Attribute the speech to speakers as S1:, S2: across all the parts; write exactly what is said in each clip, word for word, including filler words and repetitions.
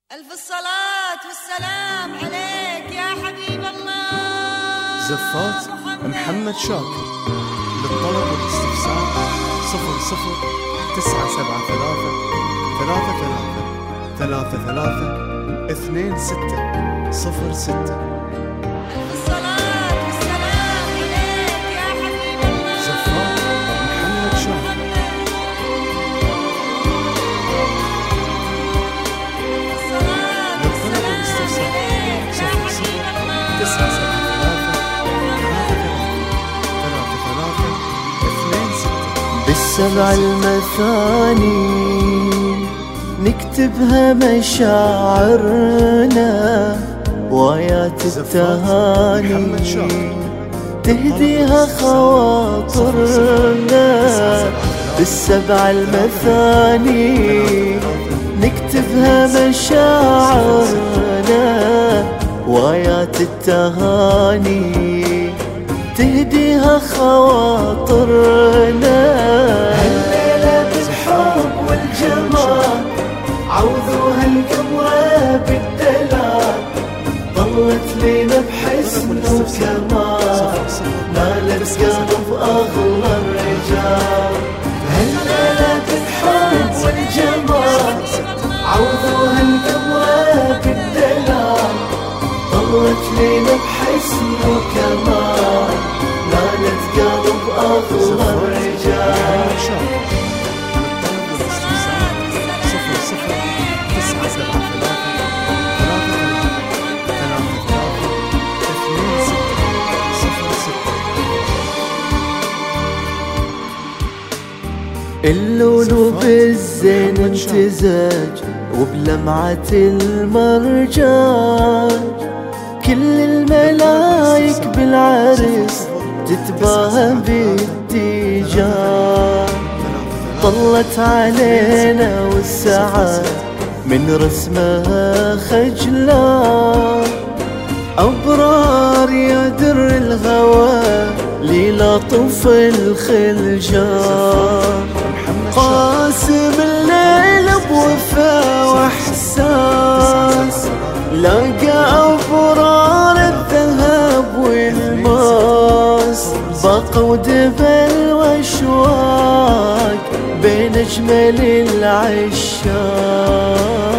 S1: ألف الصلاة والسلام عليك يا حبيب الله.
S2: زفات محمد شاكر. للطلب والاستفسار صفر صفر تسعة سبعة ثلاثة ثلاثة ثلاثة ثلاثة ثلاثة اثنين ستة صفر ستة.
S1: ألف الصلاة والسلام عليك يا حبيب الله.
S2: زفات محمد شاكر. للطلب والاستفسار صفر صفر تسعة سبعة
S3: بالسبع المثاني نكتبها مشاعرنا وآيات التهاني تهديها خواطرنا. بالسبع المثاني نكتبها مشاعرنا وآيات التهاني تهديها خواطرنا. هالليلة بالحب والجمال عوضوها القمرة بالدلال ضلت لينا بحسن وكمال نالت قلب أغلى الرجال. هالليلة بالحب والجمال عوضوها القمرة بالدلال ضلت لينا بحسن وكمال نالت قلب أغلى الرجال.
S2: صفر صفر تسعة سبعة ثلاثة ثلاثة ثلاثة ثلاثة اثنين ستة صفر ستة.
S3: اللون بالزين امتزاج وبلمعة المرجان كل الملايك بالعرس تتباهى بالتيجان. طلت علينا والسعاد من رسمها خجلان أبرار يا در الهوى للطف الخلجان. قاسم الليل بوفا واحساس لقى أبرار الذهب والماس بقوا دبل واشواق بين أجمل العشاق.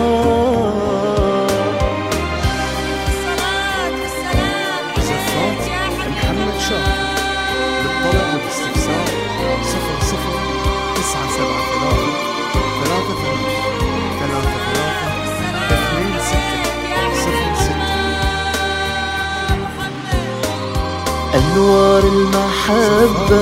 S1: الصلاة والسلام عليك يا
S2: محمد شاكر. للطلب والاستفسار صفر صفر تسعة سبعة ثلاثة ثلاثة ثلاثة ثلاثة اثنين ستة صفر ستة.
S3: أنوار المحبة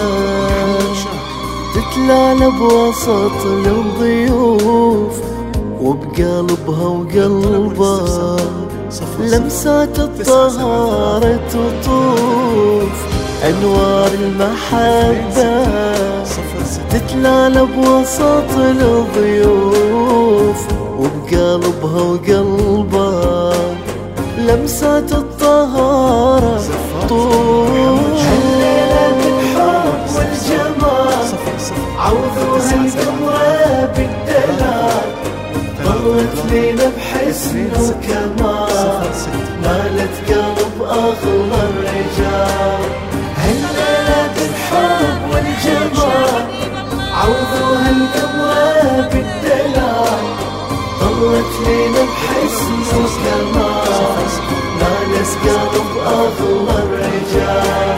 S3: تتلالى بوسط الضيوف وبقلبها وقلبها لمسات الطهارة تطوف. أنوار المحبة تتلالى بوسط الضيوف وبقلبها وقلبها لمسات الطهارة تطوف. هالليلة بالحب والجمال عوضوها القمرة بالدلال ضلت لينا بحسن وكمال نالت قلب أغلى الرجال. هالليلة بالحب والجمال عوضوها القمرة بالدلال ضلت لينا بحسن وكمال نالت قلب أغلى الرجال.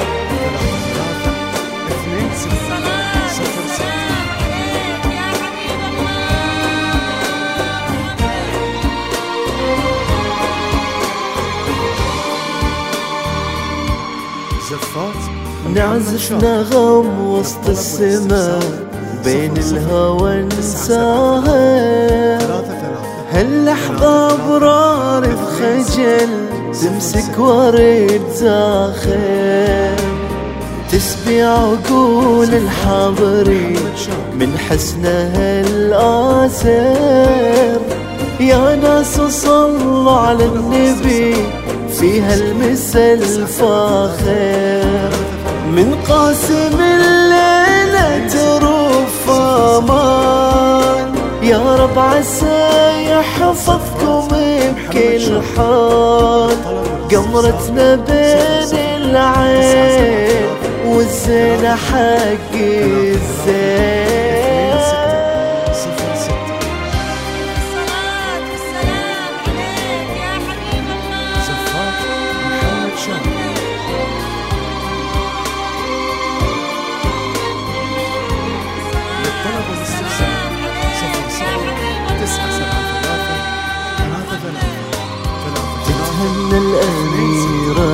S3: نعزف نغم وسط السماء بين الهوى نساهر هاللحظة برار بخجل تمسك ورد زاخر تسبي عقول الحاضرين من حسنها الآثر. يا ناس صلوا على النبي في هالمسا الفاخر من قاسم الليلة تروف أمان يا رب عسى يحفظكم بكل حال، قمرتنا بين العين والزينة حق الزين. تتهنى الأميرة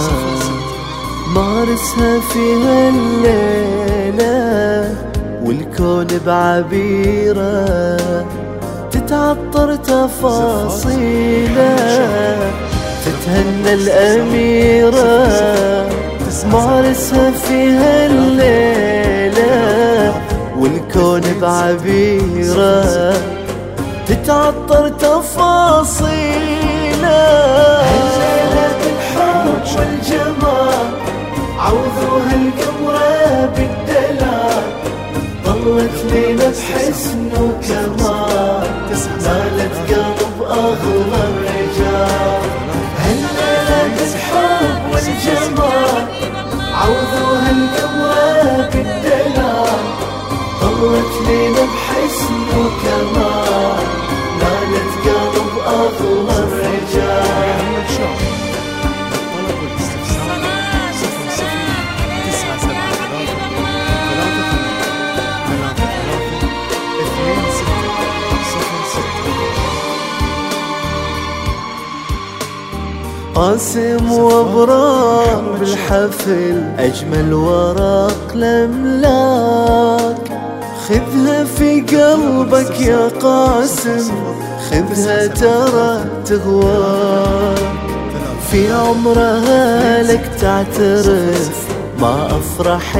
S3: مارسها في هالليلة، والكون بعبيرة تتعطر تفاصيله. تتهنى الأميرة مارسها في هالليلة، والكون بعبيرة تتعطر تفاصيله. هالليلة بالحب والجمال عوضوها القمرة بالدلال، ظلت لينا بحسن وكمال نالت قلب أغلى الرجال. هالليلة بالحب والجمال عوضوها القمرة بالدلال، ظلت لينا بحسن وكمال نالت قلب أغلى الرجال. قاسم وابرار بالحفل أجمل ورق الأملاك، خذها في قلبك يا قاسم، خذها ترى تغواك. في عمرها لك تعترف ما أفرح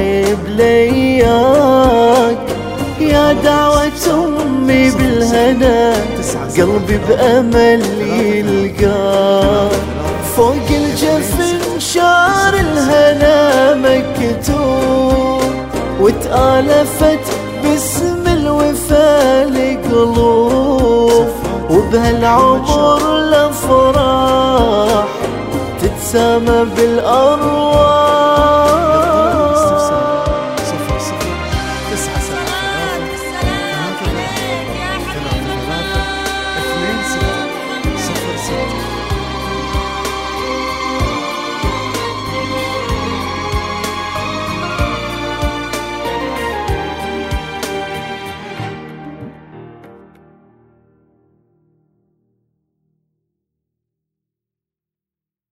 S3: بلياك، يا دعوة أمي بالهنا قلبي بأمل يلقاك. فوق الجفن شعر الهنا مكتوب، وتآلفت باسم الوفا القلوب، وبهالعمر الأفراح تتسامى بالأرواح.